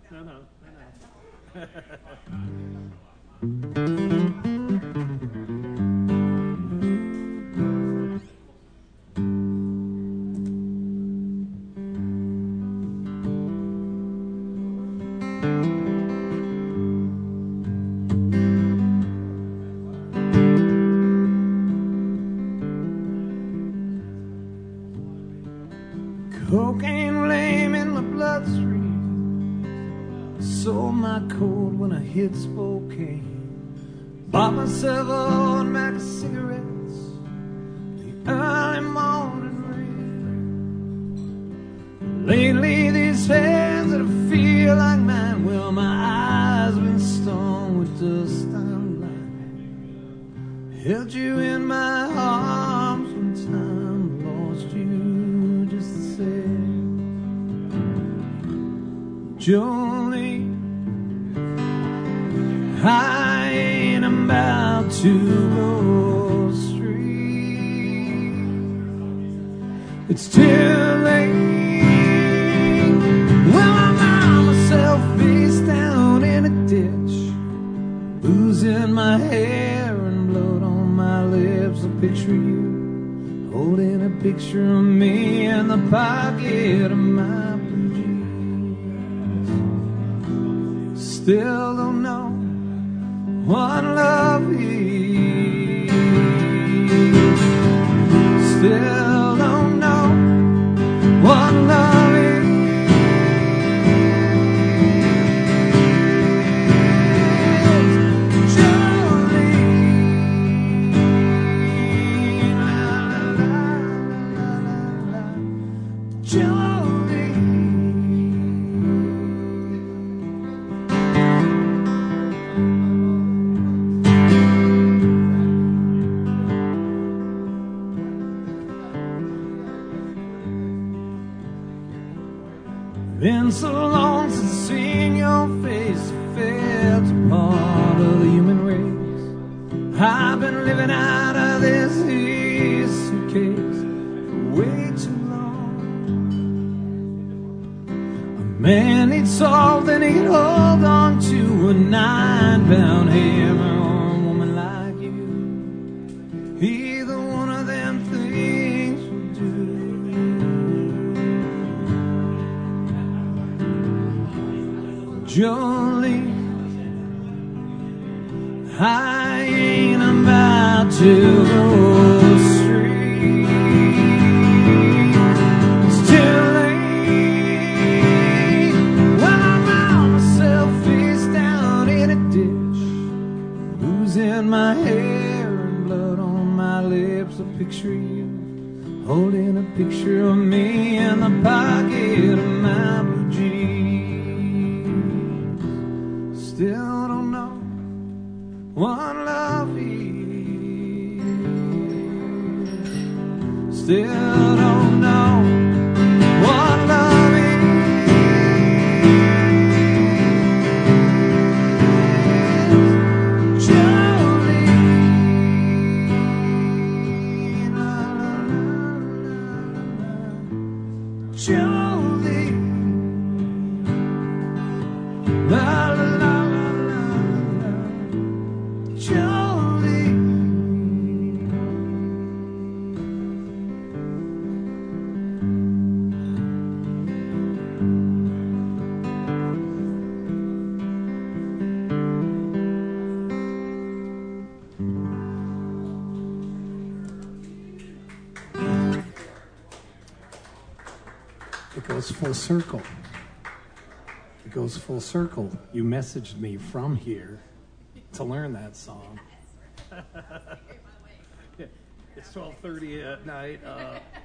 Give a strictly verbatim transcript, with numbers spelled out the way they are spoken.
No, no, no, Cocaine lame in my bloodstream. Sold my cold when I hit Spokane. Bought myself a old pack of cigarettes. The early morning rain. Lately these hands that I feel like mine. Well, my eyes have been stoned with dust. I'm blind. Held you in my arms one time, lost you. Jolene, I ain't about to go straight. It's too late. Well, I found myself face down in a ditch, booze in my hair and blood on my lips. I picture you holding a picture of me in the pocket of my blue jeans. Still don't know what love is. Still don't know what love is. Been so long since seeing your face, felt a part of the human race. I've been living out of this here suitcase for way too long. A man needs salt and he can hold on to a nine-pound hammer on a woman like you. Either one of them things will do. Jolene, I ain't about to go straight. It's too late. Well, I found myself face down in a ditch, booze in my hair and blood on my lips. I picture you holding a picture of me in the pocket of my blue jeans. Still don't know what love is. Still don't know what love is. Jolene, la, la, la, la, Jolene, la, la, la. It goes full circle. It goes full circle. You messaged me from here to learn that song. It's twelve thirty at night. Uh,